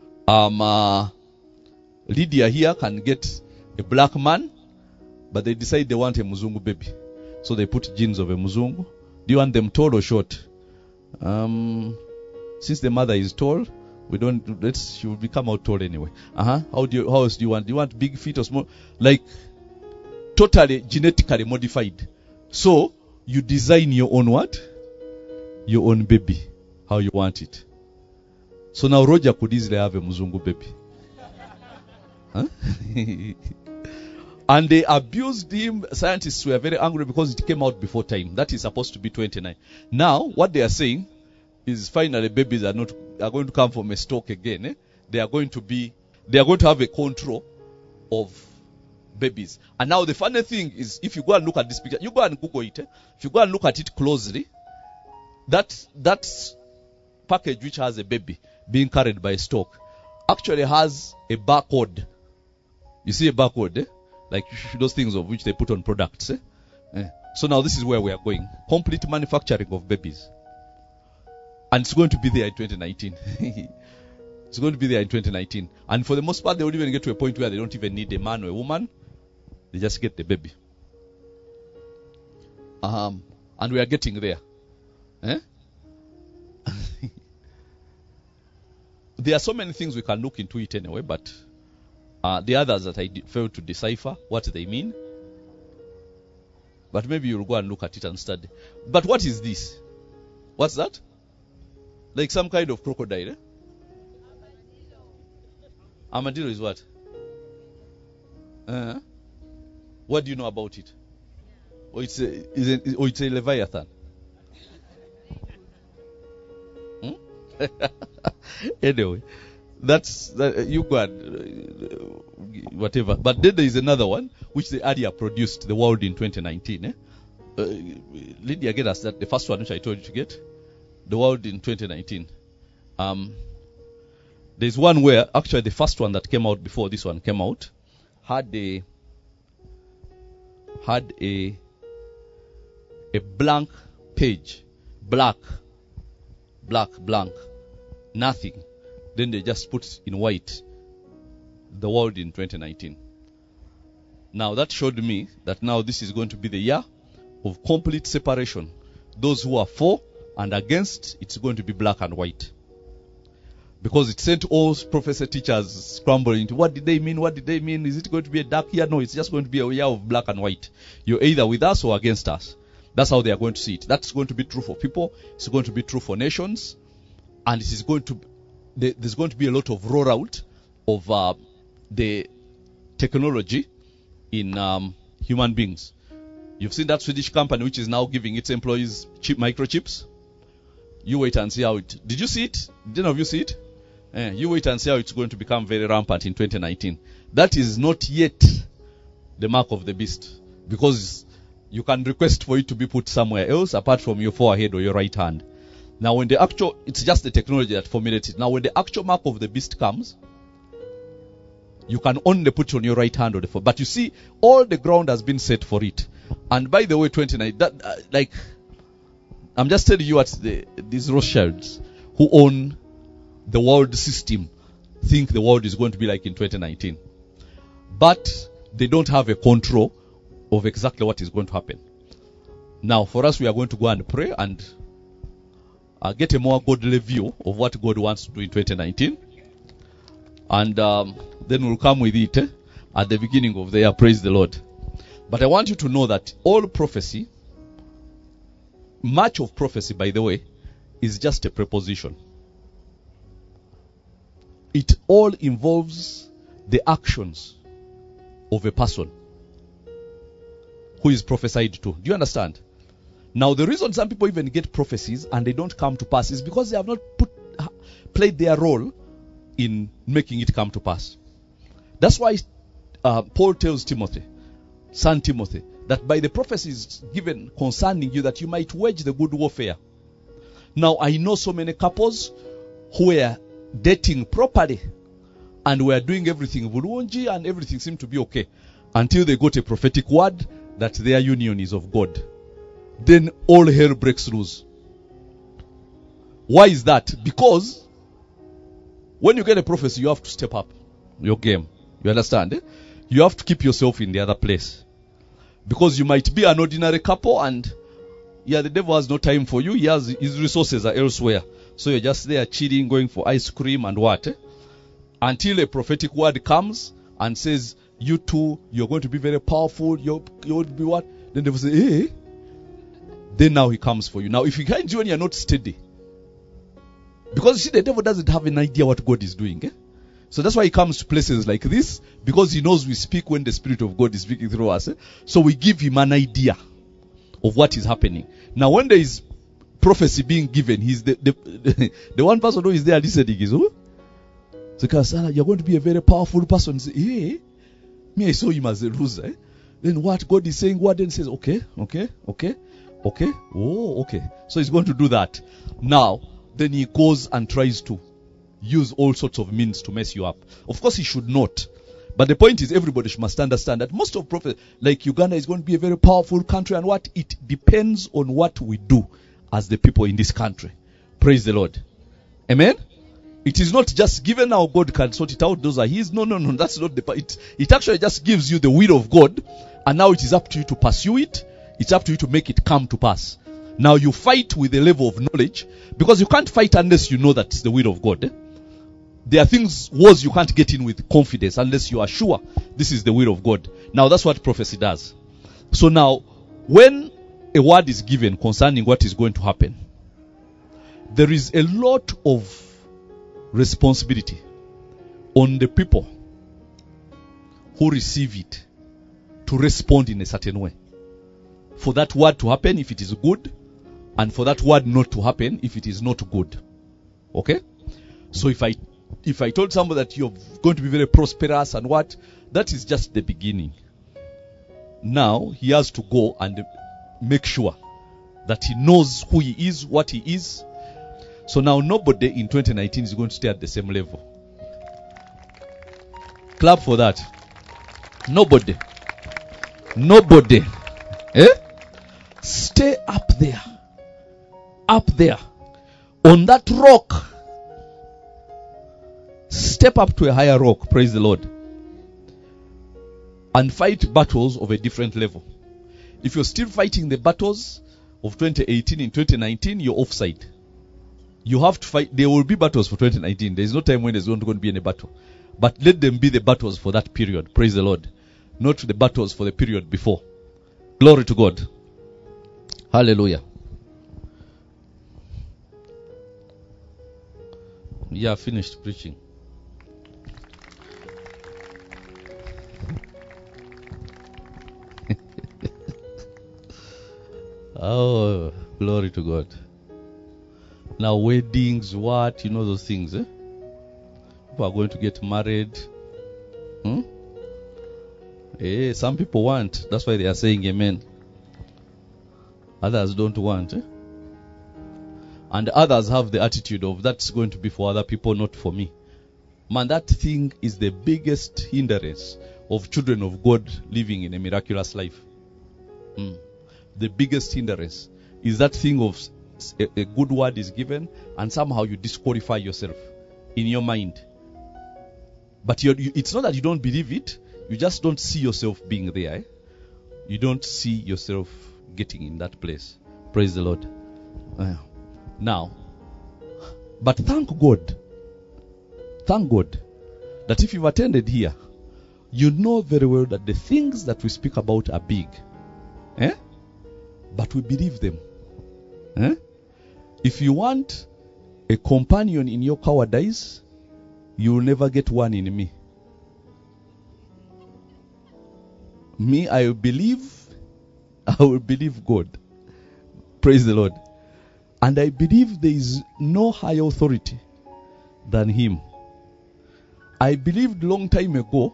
B: Lydia here can get a black man, but they decide they want a Muzungu baby. So they put genes of a Muzungu. Do you want them tall or short? Since the mother is tall, she will become out tall anyway. How else do you want? Do you want big feet or small? Like, totally genetically modified. So, you design your own what? Your own baby. How you want it. So now Roger could easily have a Muzungu baby. Huh? And they abused him. Scientists were very angry because it came out before time. That is supposed to be 29. Now, what they are saying is finally babies are going to come from a stalk again. Eh? They are going to have a control of babies. And now the funny thing is, if you go and look at this picture, you go and Google it. Eh? If you go and look at it closely, that package which has a baby being carried by a stalk actually has a barcode. You see a barcode, eh? Like those things of which they put on products. Eh? So now this is where we are going. Complete manufacturing of babies. And it's going to be there in 2019. It's going to be there in 2019. And for the most part, they will even get to a point where they don't even need a man or a woman. They just get the baby. And we are getting there. Eh? There are so many things we can look into it anyway, but the others that I failed to decipher what they mean. But maybe you'll go and look at it and study. But what is this? What's that? Like some kind of crocodile, eh? Armadillo is what? What do you know about it? Or it's a leviathan? Anyway, you got whatever. But then there is another one which they earlier produced, the world in 2019. Lydia, get us that, the first one which I told you to get, the world in 2019. There's one where actually the first one that came out before this one came out had a blank page, blank, nothing. Then they just put in white, the world in 2019. Now that showed me that now this is going to be the year of complete separation. Those who are for and against, it's going to be black and white. Because it sent all professor teachers scrambling into what did they mean? What did they mean? Is it going to be a dark year? No, it's just going to be a year of black and white. You're either with us or against us. That's how they are going to see it. That's going to be true for people. It's going to be true for nations. And it is going to, there's going to be a lot of rollout of the technology in human beings. You've seen that Swedish company which is now giving its employees microchips. You wait and see how it. Did you see it? Did any of you see it? You wait and see how it's going to become very rampant in 2019. That is not yet the mark of the beast, because you can request for it to be put somewhere else apart from your forehead or your right hand. Now when the actual, it's just the technology that formulates it. Now when the actual mark of the beast comes, you can only put it on your right hand or the forehead. But you see, all the ground has been set for it. And by the way, 29, I'm just telling you what these Rothschilds, who own the world system think the world is going to be like in 2019. But they don't have a control of exactly what is going to happen. Now, for us, we are going to go and pray and get a more godly view of what God wants to do in 2019. And then we'll come with it at the beginning of the year. Praise the Lord. But I want you to know that all prophecy, much of prophecy, by the way, is just a preposition. It all involves the actions of a person who is prophesied to. Do you understand? Now, the reason some people even get prophecies and they don't come to pass is because they have not played their role in making it come to pass. That's why Paul tells Timothy, son Timothy, that by the prophecies given concerning you, that you might wage the good warfare. Now, I know so many couples who were dating properly and were doing everything bulungi and everything seemed to be okay until they got a prophetic word that their union is of God. Then all hell breaks loose. Why is that? Because when you get a prophecy, you have to step up your game. You understand? Eh? You have to keep yourself in the other place. Because you might be an ordinary couple and the devil has no time for you. His resources are elsewhere. So you're just there chilling, going for ice cream and what? Until a prophetic word comes and says, you two, you're going to be very powerful. You'll be what? Then they will say, hey. Then now he comes for you. Now, if he finds you when you're not steady, because you see, the devil doesn't have an idea what God is doing. So that's why he comes to places like this, because he knows we speak when the Spirit of God is speaking through us. So we give him an idea of what is happening. Now, when there is prophecy being given, he's the one person who is there listening is who? So you're going to be a very powerful person. Say, hey, me, I saw him as a loser. Then what God is saying, what then says, okay. Oh, okay. So he's going to do that. Now, then he goes and tries to use all sorts of means to mess you up. Of course, he should not. But the point is, everybody must understand that most of prophets, like Uganda, is going to be a very powerful country, and what it depends on what we do as the people in this country. Praise the Lord. Amen. It is not just given how God can sort it out. Those are His. No. That's not the point. It actually just gives you the will of God, and now it is up to you to pursue it. It's up to you to make it come to pass. Now you fight with a level of knowledge, because you can't fight unless you know that it's the will of God. There are wars you can't get in with confidence unless you are sure this is the will of God. Now that's what prophecy does. So now, when a word is given concerning what is going to happen, there is a lot of responsibility on the people who receive it to respond in a certain way. For that word to happen if it is good, and for that word not to happen if it is not good. Okay? So if I told somebody that you're going to be very prosperous and what, that is just the beginning. Now he has to go and make sure that he knows who he is, what he is. So now nobody in 2019 is going to stay at the same level. Clap for that. Nobody. Stay up there. Up there. On that rock. Step up to a higher rock. Praise the Lord. And fight battles of a different level. If you're still fighting the battles of 2018 in 2019, you're offside. You have to fight. There will be battles for 2019. There's no time when there's not going to be any battle. But let them be the battles for that period. Praise the Lord. Not the battles for the period before. Glory to God. Hallelujah. Yeah, finished preaching. Oh, glory to God. Now weddings, what? You know those things, eh? People are going to get married. Some people want. That's why they are saying amen. Others don't want. And others have the attitude of that's going to be for other people, not for me. Man, that thing is the biggest hindrance of children of God living in a miraculous life. The biggest hindrance is that thing of a good word is given, and somehow you disqualify yourself in your mind. But it's not that you don't believe it, you just don't see yourself being there. You don't see yourself getting in that place. Praise the Lord. Now, but thank God that if you've attended here, you know very well that the things that we speak about are big. But we believe them. If you want a companion in your cowardice, you will never get one in me. Me, I will believe God. Praise the Lord. And I believe there is no higher authority than Him. I believed long time ago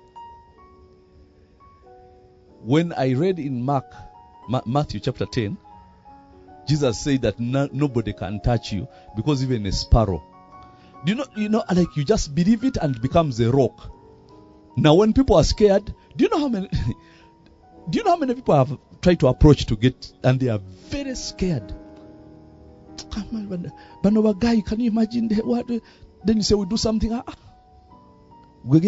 B: when I read in Matthew chapter 10, Jesus said that nobody can touch you because even a sparrow. Do you know, like you just believe it and it becomes a rock. Now when people are scared, do you know how many people have tried to approach to get, and they are very scared? But guy, can you imagine what? Then you say we do something. But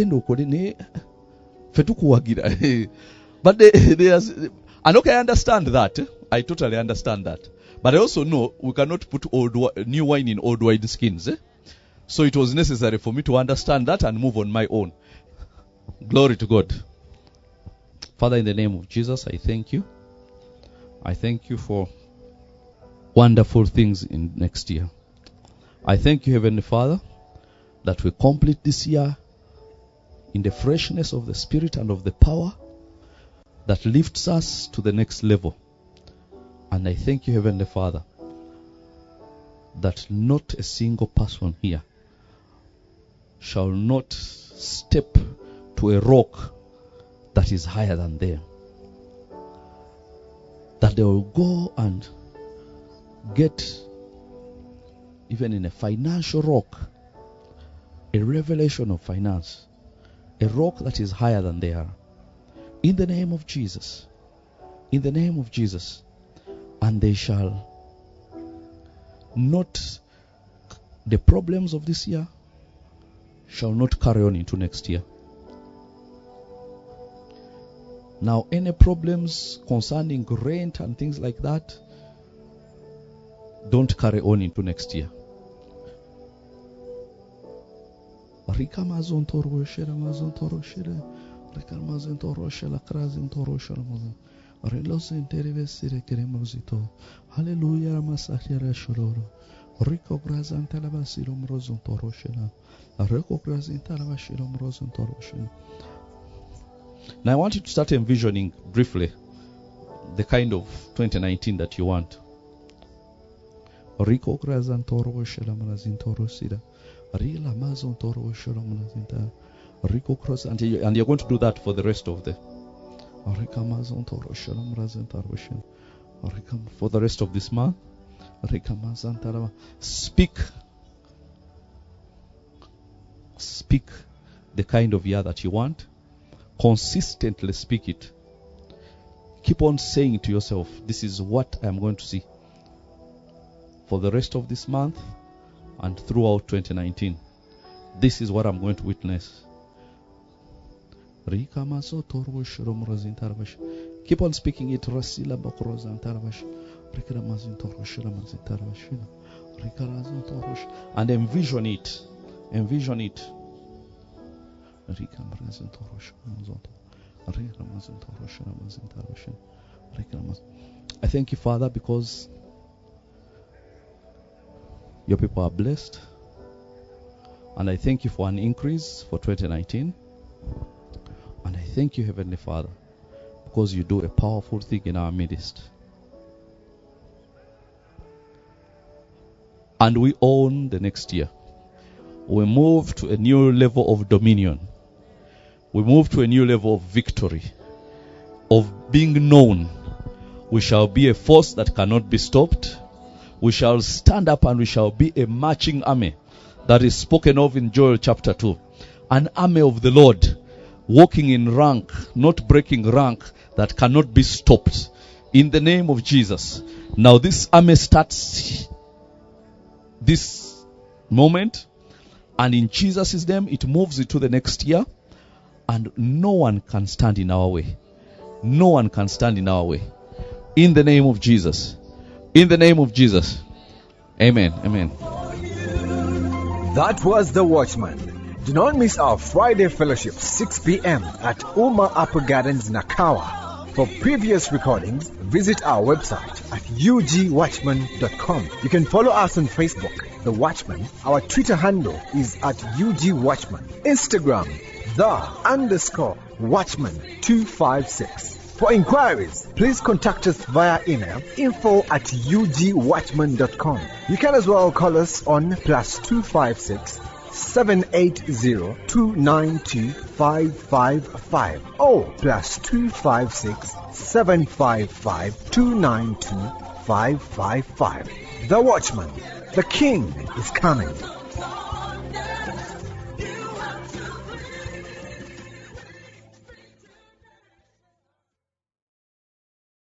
B: they are, and okay, I understand that. I totally understand that. But I also know we cannot put new wine in old wine skins. So it was necessary for me to understand that and move on my own. Glory to God. Father, in the name of Jesus, I thank you. I thank you for wonderful things in next year. I thank you, Heavenly Father, that we complete this year in the freshness of the Spirit and of the power that lifts us to the next level. And I thank you, Heavenly Father, that not a single person here shall not step to a rock that is higher than them. That they will go and get, even in a financial rock, a revelation of finance, a rock that is higher than they are. In the name of Jesus. In the name of Jesus. And they shall not, the problems of this year shall not carry on into next year. Now, any problems concerning rent and things like that, don't carry on into next year. Hallelujah. Now I want you to start envisioning briefly the kind of 2019 that you want. And you're going to do that for the rest of this month. Speak the kind of year that you want. Consistently speak it. Keep on saying to yourself, this is what I'm going to see for the rest of this month and throughout 2019. This is what I'm going to witness. Keep on speaking it. And envision it. Envision it. I thank you, Father, because your people are blessed. And I thank you for an increase for 2019. And I thank you, Heavenly Father, because you do a powerful thing in our midst. And we own the next year. We move to a new level of dominion. We move to a new level of victory, of being known. We shall be a force that cannot be stopped. We shall stand up and we shall be a marching army that is spoken of in Joel chapter 2. An army of the Lord, walking in rank, not breaking rank, that cannot be stopped. In the name of Jesus. Now this army starts this moment, and in Jesus' name it moves it to the next year, and no one can stand in our way. No one can stand in our way. In the name of Jesus. In the name of Jesus. Amen. Amen.
A: That was The Watchman. Do not miss our Friday fellowship 6 p.m. at Uma Upper Gardens, Nakawa. For previous recordings, visit our website at ugwatchman.com. You can follow us on Facebook, The Watchman. Our Twitter handle is at ugwatchman. Instagram, _Watchman256. For inquiries, please contact us via email info@ugwatchman.com. You can as well call us on +256 780 292 555 or +256 755 292 555. The Watchman, the King is coming.